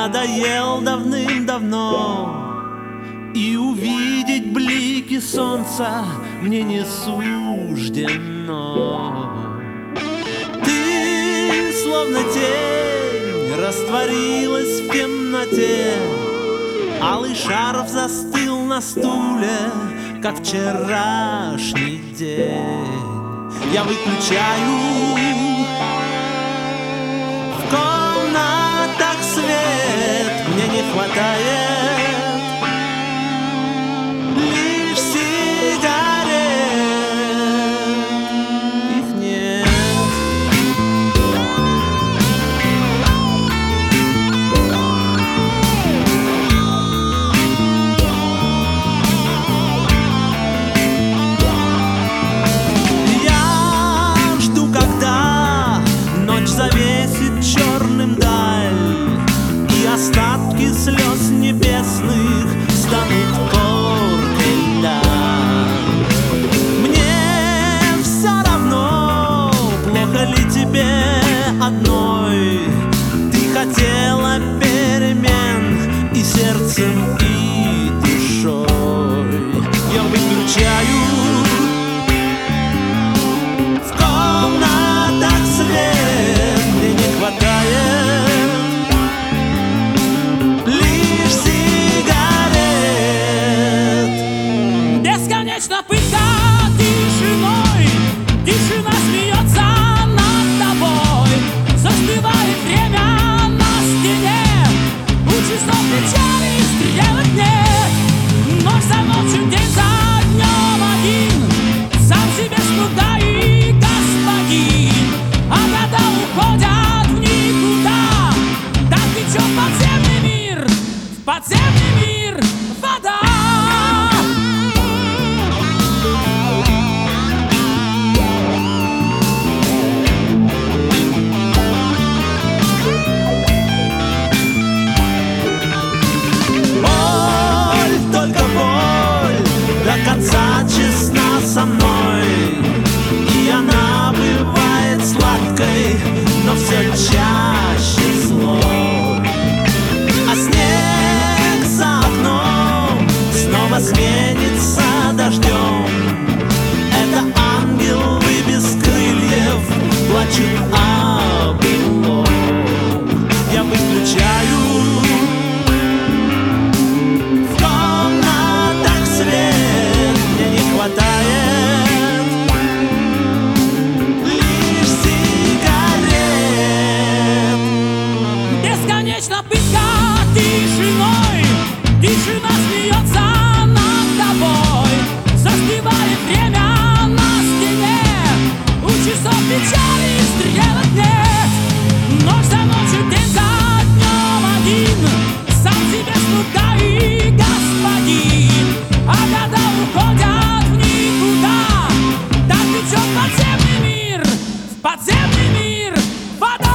надоел давным-давно, и увидеть блики солнца мне не суждено. Ты, словно тень, растворилась в темноте. Алый шарф застыл на стуле, как вчерашний день. Я выключаю в комнатах свет, мне не хватает лишь сигарет, их нет. Я жду, когда ночь завесит черным даль, и остатки слез небесных станут коркой льда. Мне все равно, плохо ли тебе одной. Ты хотела перемен и сердцем, и душой. Я выключаю в комнатах свет, мне не хватает лишь сигарет. Бесконечно пытка тишиной, тишина смеется над тобой. Застывает время на стене, у часов печали стрелок нет. Ночь за ночью, день за днем один, сам себе слуга и господин. А года уходят в никуда, так течет подземный мир, в подземный мир вода. Боль, только боль, до конца честна со мной, и она бывает сладкой, но все чаще злой. А снег за окном снова сменится дождем. Это ангелы без крыльев плачут о былом. Я выключаю в комнатах свет, мне не хватает лишь сигарет. Бесконечно пытка тишиной, тишина смеется над тобой. Застывает время на стене, у часов печали стрелок нет. Ночь за ночью, день за днем один, сам себе слуга и господин. А года уходят в никуда, так течет подземный мир, в подземный мир вода.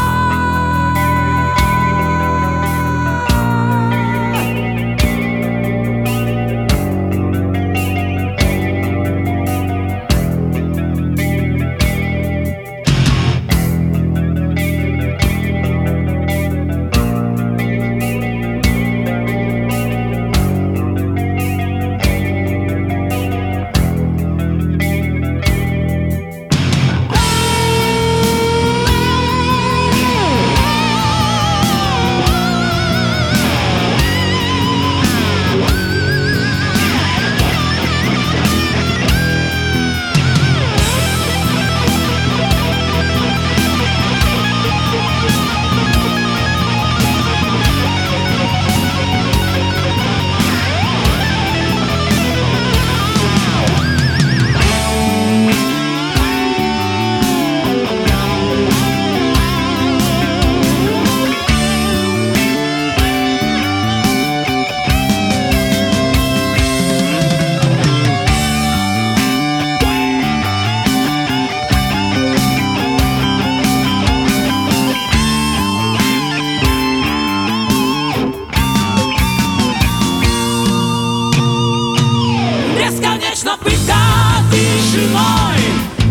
Бесконечно пытка тишиной,